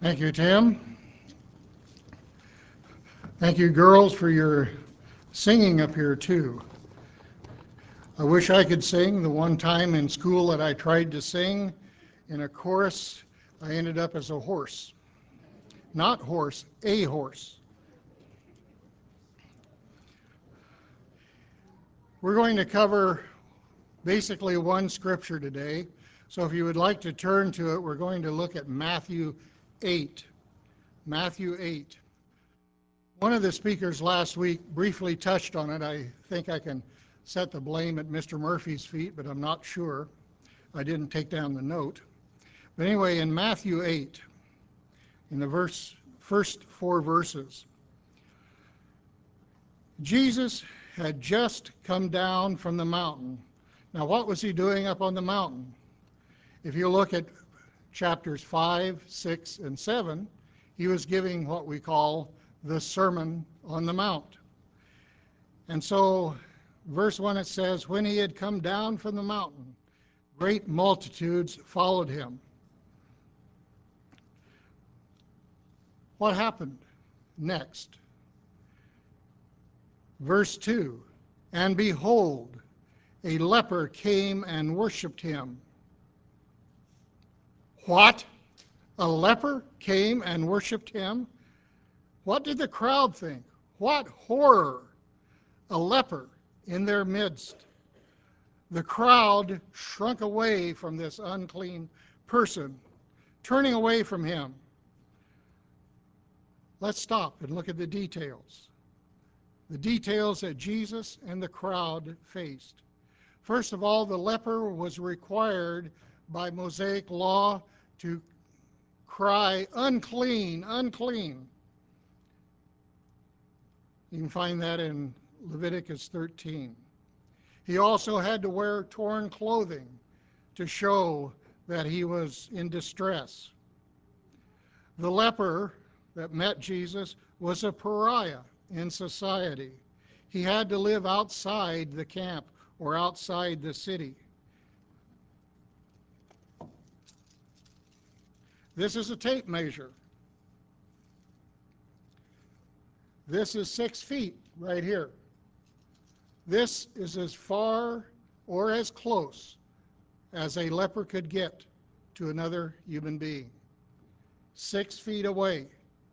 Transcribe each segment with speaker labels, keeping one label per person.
Speaker 1: Thank you, Tim. Thank you, girls, for your singing up here, too. I wish I could sing. The one time in school that I tried to sing in a chorus, I ended up as a horse. Not horse, a horse. We're going to cover basically one scripture today. So if you would like to turn to it, we're going to look at Matthew 8. Matthew 8. One of the speakers last week briefly touched on it. I think I can set the blame at Mr. Murphy's feet, but I'm not sure. I didn't take down the note. But anyway, in Matthew 8, in the first 4 verses, Jesus had just come down from the mountain. Now, what was he doing up on the mountain? If you look at chapters 5, 6, and 7, he was giving what we call the Sermon on the Mount. And so, verse 1, it says, when he had come down from the mountain, great multitudes followed him. What happened next? Verse 2, and behold, a leper came and worshiped him. What? A leper came and worshiped him? What did the crowd think? What horror! A leper in their midst. The crowd shrunk away from this unclean person, turning away from him. Let's stop and look at the details. The details that Jesus and the crowd faced. First of all, the leper was required by Mosaic law to cry, unclean, unclean. You can find that in Leviticus 13. He also had to wear torn clothing to show that he was in distress. The leper that met Jesus was a pariah in society. He had to live outside the camp or outside the city. This is a tape measure. This is 6 feet right here. This is as far or as close as a leper could get to another human being. 6 feet away.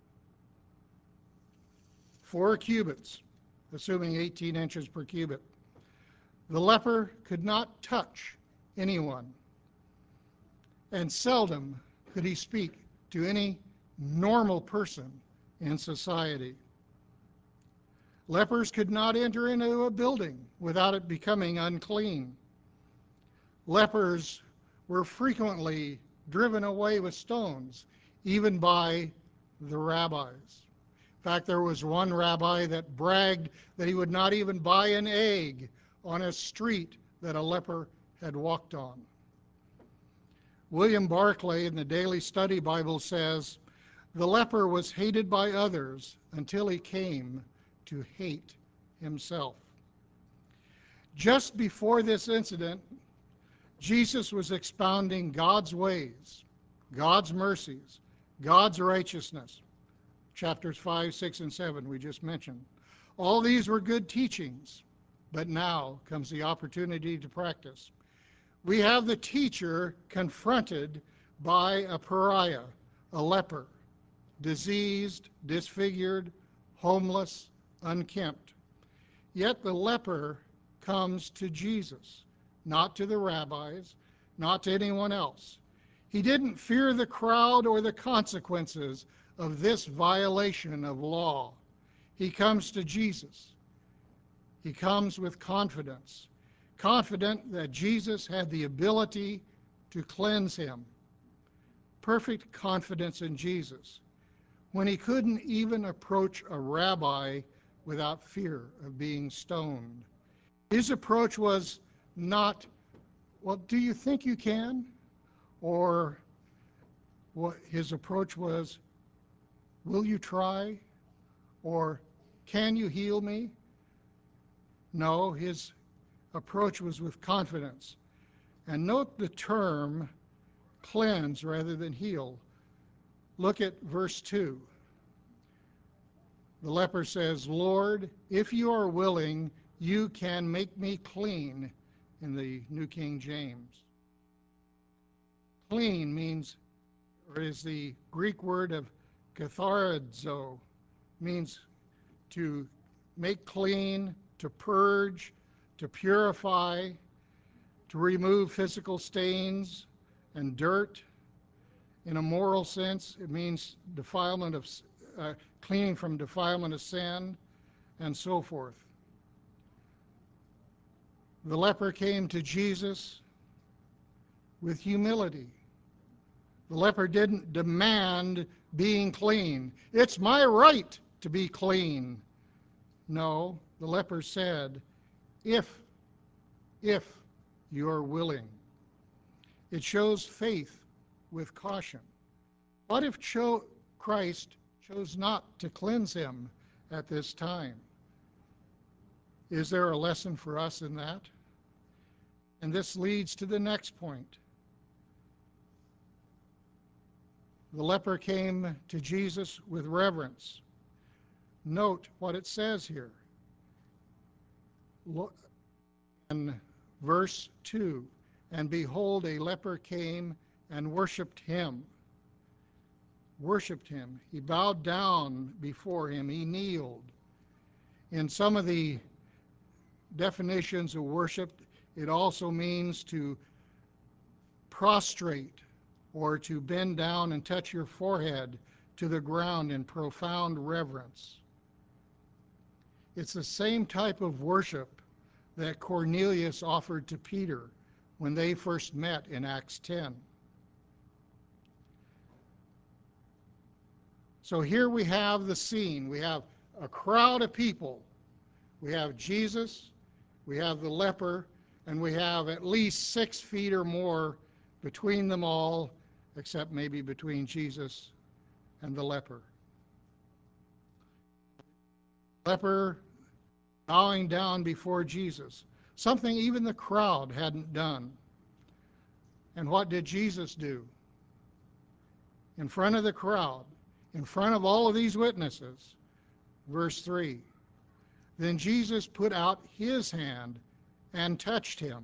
Speaker 1: 4 cubits, assuming 18 inches per cubit. The leper could not touch anyone, and seldom could he speak to any normal person in society. Lepers could not enter into a building without it becoming unclean. Lepers were frequently driven away with stones, even by the rabbis. In fact, there was one rabbi that bragged that he would not even buy an egg on a street that a leper had walked on. William Barclay in the Daily Study Bible says, the leper was hated by others until he came to hate himself. Just before this incident, Jesus was expounding God's ways, God's mercies, God's righteousness. Chapters 5, 6, and 7 we just mentioned. All these were good teachings, but now comes the opportunity to practice. We have the teacher confronted by a pariah, a leper, diseased, disfigured, homeless, unkempt. Yet the leper comes to Jesus, not to the rabbis, not to anyone else. He didn't fear the crowd or the consequences of this violation of law. He comes to Jesus. He comes with confidence, confident that Jesus had the ability to cleanse him. Perfect confidence in Jesus, when he couldn't even approach a rabbi without fear of being stoned. His approach was not, well, do you think you can? Or what his approach was, will you try? Or can you heal me? No, his approach was with confidence. And note the term cleanse rather than heal. Look at verse 2. The leper says, Lord, if you are willing, you can make me clean, in the New King James. Clean means, or is the Greek word of katharizo, means to make clean, to purge, to purify, to remove physical stains and dirt. In a moral sense, it means defilement of cleaning from defilement of sin, and so forth. The leper came to Jesus with humility. The leper didn't demand being clean. It's my right to be clean. No, the leper said, if you're willing. It shows faith with caution. What if Christ chose not to cleanse him at this time? Is there a lesson for us in that? And this leads to the next point. The leper came to Jesus with reverence. Note what it says here. In verse 2, and behold, a leper came and worshiped him. Worshipped him. He bowed down before him. He kneeled. In some of the definitions of worship, it also means to prostrate or to bend down and touch your forehead to the ground in profound reverence. It's the same type of worship that Cornelius offered to Peter when they first met in Acts 10. So here we have the scene. We have a crowd of people. We have Jesus, we have the leper, and we have at least 6 feet or more between them all, except maybe between Jesus and the leper. Leper bowing down before Jesus, something even the crowd hadn't done. And what did Jesus do? In front of the crowd, in front of all of these witnesses, verse 3, then Jesus put out his hand and touched him.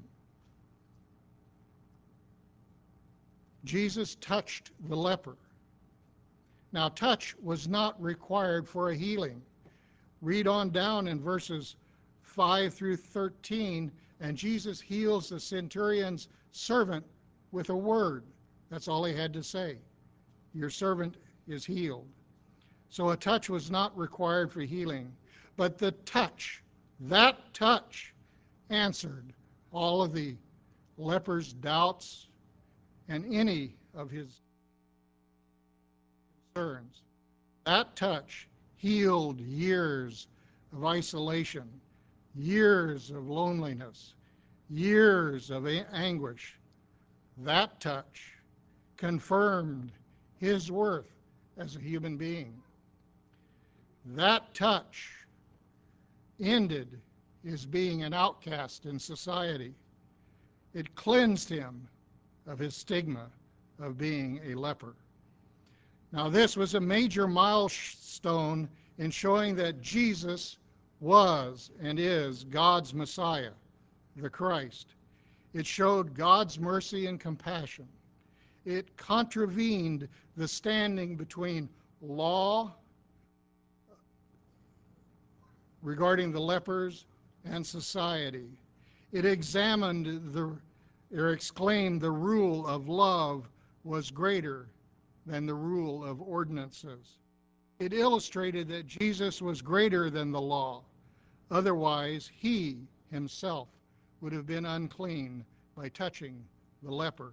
Speaker 1: Jesus touched the leper. Now, touch was not required for a healing. Read on down in verses 5 through 13, and Jesus heals the centurion's servant with a word. That's all he had to say. Your servant is healed. So a touch was not required for healing. But the touch, that touch, answered all of the leper's doubts and any of his concerns. That touch healed years of isolation, years of loneliness, years of anguish. That touch confirmed his worth as a human being. That touch ended his being an outcast in society. It cleansed him of his stigma of being a leper. Now, this was a major milestone in showing that Jesus was and is God's Messiah, the Christ. It showed God's mercy and compassion. It contravened the standing between law regarding the lepers and society. It examined or exclaimed the rule of love was greater than the rule of ordinances. It illustrated that Jesus was greater than the law. Otherwise, he himself would have been unclean by touching the leper.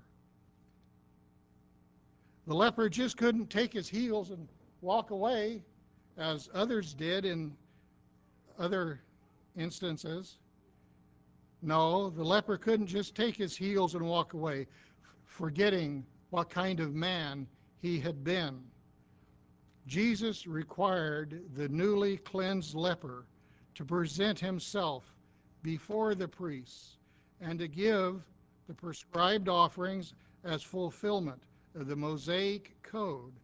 Speaker 1: The leper just couldn't take his heels and walk away, as others did in other instances. No, the leper couldn't just take his heels and walk away, forgetting what kind of man he had been. Jesus required the newly cleansed leper to present himself before the priests and to give the prescribed offerings as fulfillment of the Mosaic code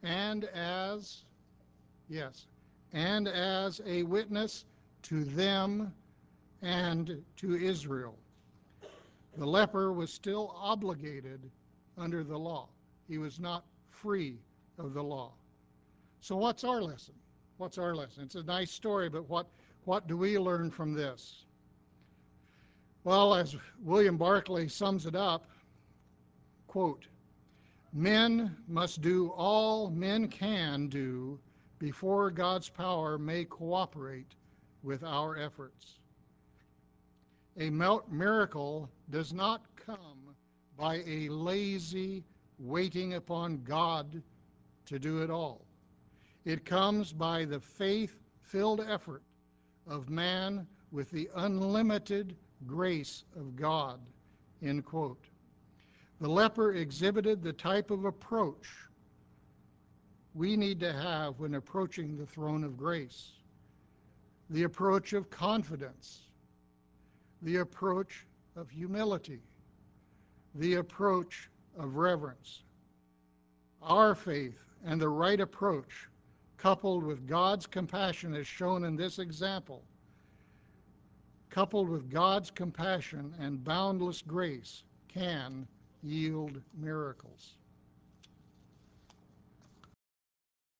Speaker 1: and as, yes, and as a witness to them and to Israel. The leper was still obligated under the law. He was not free of the law. So what's our lesson? What's our lesson? It's a nice story, but what do we learn from this? Well, as William Barclay sums it up, quote, men must do all men can do before God's power may cooperate with our efforts. A miracle does not come by a lazy waiting upon God to do it all. It comes by the faith-filled effort of man with the unlimited grace of God, end quote. The leper exhibited the type of approach we need to have when approaching the throne of grace. The approach of confidence, the approach of humility, the approach of reverence. Our faith and the right approach, coupled with God's compassion as shown in this example, coupled with God's compassion and boundless grace, can yield miracles.